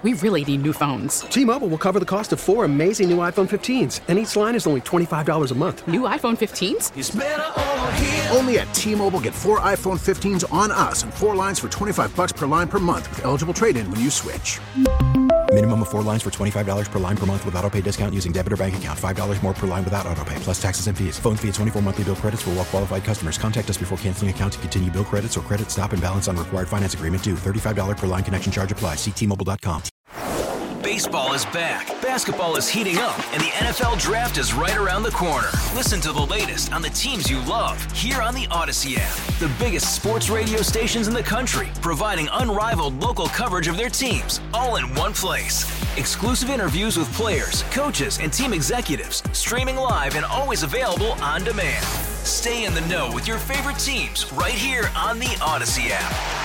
We really need new phones. T-Mobile will cover the cost of 4 amazing new iPhone 15s, and each line is only $25 a month. New iPhone 15s? It's better over here. Only at T-Mobile, get 4 iPhone 15s on us and 4 lines for $25 per line per month with eligible trade-in when you switch. Minimum of 4 lines for $25 per line per month with autopay discount using debit or bank account. $5 more per line without autopay, plus taxes and fees. Phone fee at 24 monthly bill credits for well-qualified customers. Contact us before canceling account to continue bill credits or credit stop and balance on required finance agreement due. $35 per line connection charge applies. See T-Mobile.com. Baseball is back, basketball is heating up, and the NFL Draft is right around the corner. Listen to the latest on the teams you love here on the Odyssey app. The biggest sports radio stations in the country, providing unrivaled local coverage of their teams, all in one place. Exclusive interviews with players, coaches, and team executives, streaming live and always available on demand. Stay in the know with your favorite teams right here on the Odyssey app.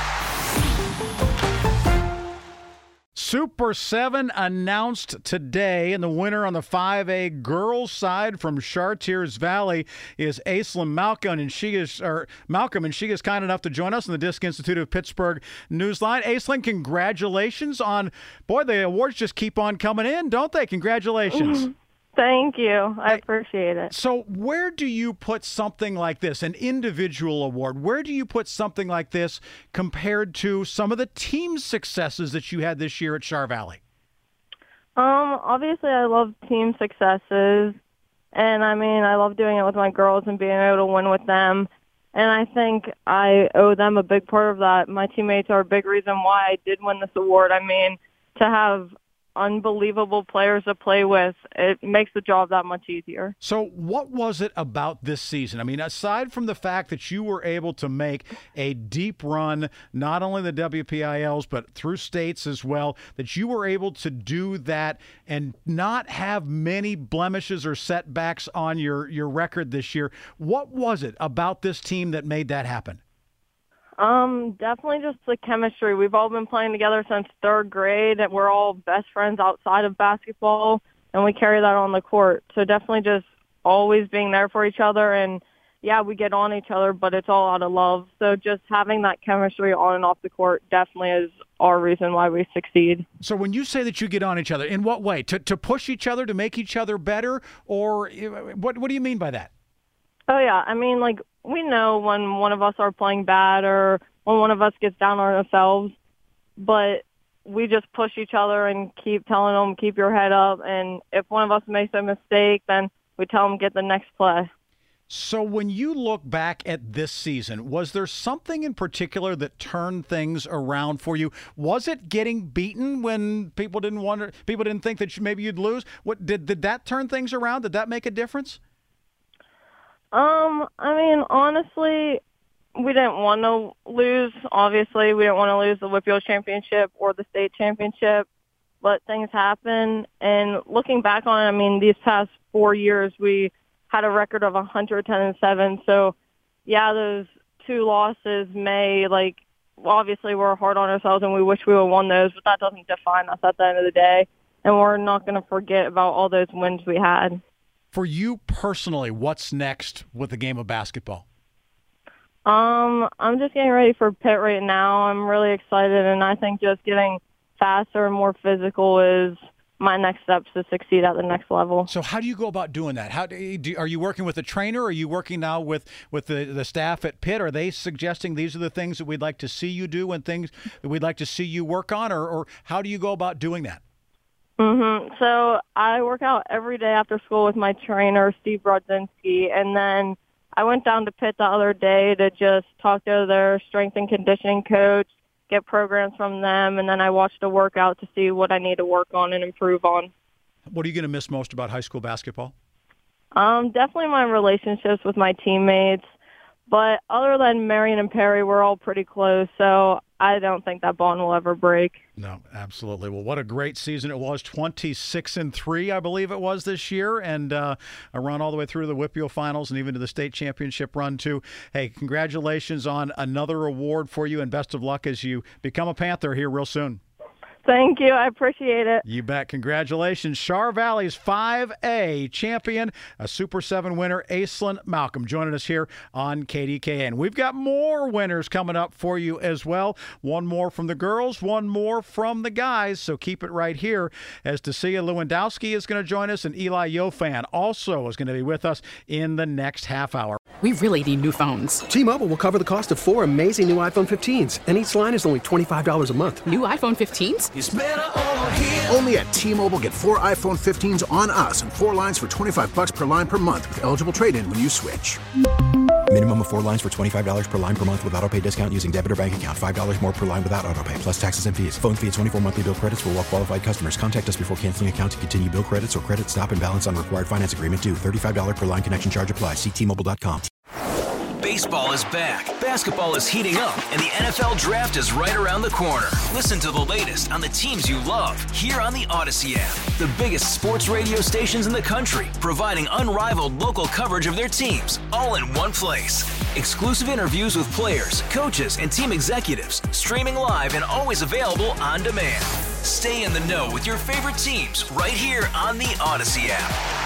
Super 7 announced today, and the winner on the 5A girls side from Chartiers Valley is Aislinn Malcolm, and she is kind enough to join us on the Disc Institute of Pittsburgh Newsline. Aislinn, congratulations on, boy, the awards just keep on coming in, don't they? Congratulations. Thank you. I appreciate it. So where do you put something like this, an individual award? Where do you put something like this compared to some of the team successes that you had this year at Char Valley? Obviously, I love team successes. And, I love doing it with my girls and being able to win with them. And I think I owe them a big part of that. My teammates are a big reason why I did win this award. To have unbelievable players to play with, it makes the job that much easier. So what was it about this season? Aside from the fact that you were able to make a deep run, not only the WPILs, but through states as well, that you were able to do that and not have many blemishes or setbacks on your record this year, what was it about this team that made that happen? Definitely just the chemistry. We've all been playing together since 3rd grade, and we're all best friends outside of basketball, and we carry that on the court. So definitely just always being there for each other, and yeah, we get on each other, but it's all out of love. So just having that chemistry on and off the court definitely is our reason why we succeed. So when you say that you get on each other, in what way? To push each other, to make each other better, or what do you mean by that? Oh, yeah. We know when one of us are playing bad or when one of us gets down on ourselves, but we just push each other and keep telling them, keep your head up. And if one of us makes a mistake, then we tell them, get the next play. So when you look back at this season, was there something in particular that turned things around for you? Was it getting beaten when people didn't think that maybe you'd lose? What did that turn things around? Did that make a difference? Honestly, we didn't want to lose. Obviously, we didn't want to lose the WPIAL championship or the state championship, but things happen. And looking back on it, these past 4 years, we had a record of 110-7. So, yeah, those 2 losses obviously we're hard on ourselves and we wish we would have won those, but that doesn't define us at the end of the day. And we're not going to forget about all those wins we had. For you personally, what's next with the game of basketball? I'm just getting ready for Pitt right now. I'm really excited, and I think just getting faster and more physical is my next steps to succeed at the next level. So how do you go about doing that? Are you working with a trainer? Or are you working now with the staff at Pitt? Are they suggesting these are the things that we'd like to see you do and things that we'd like to see you work on? Or how do you go about doing that? So I work out every day after school with my trainer, Steve Brodzinski, and then I went down to Pitt the other day to just talk to their strength and conditioning coach, get programs from them, and then I watched a workout to see what I need to work on and improve on. What are you going to miss most about high school basketball? Definitely my relationships with my teammates. But other than Marion and Perry, we're all pretty close, so I don't think that bond will ever break. No, absolutely. Well, what a great season it was. 26-3, I believe it was this year, and a run all the way through the WPIAL finals and even to the state championship run, too. Hey, congratulations on another award for you, and best of luck as you become a Panther here real soon. Thank you. I appreciate it. You bet. Congratulations. Char Valley's 5A champion, a Super 7 winner, Aislinn Malcolm, joining us here on KDKA. We've got more winners coming up for you as well. One more from the girls, one more from the guys. So keep it right here as Tasia Lewandowski is going to join us, and Eli Yofan also is going to be with us in the next half hour. We really need new phones. T-Mobile will cover the cost of 4 amazing new iPhone 15s, and each line is only $25 a month. New iPhone 15s? It's better over here. Only at T-Mobile, get 4 iPhone 15s on us and 4 lines for $25 per line per month with eligible trade-in when you switch. Minimum of 4 lines for $25 per line per month with autopay discount using debit or bank account. $5 more per line without autopay, plus taxes and fees. Phone fee at 24 monthly bill credits for well-qualified customers. Contact us before canceling account to continue bill credits or credit stop and balance on required finance agreement due. $35 per line connection charge applies. See T-Mobile.com. Baseball is back, basketball is heating up, and the NFL Draft is right around the corner. Listen to the latest on the teams you love here on the Odyssey app. The biggest sports radio stations in the country, providing unrivaled local coverage of their teams, all in one place. Exclusive interviews with players, coaches, and team executives, streaming live and always available on demand. Stay in the know with your favorite teams right here on the Odyssey app.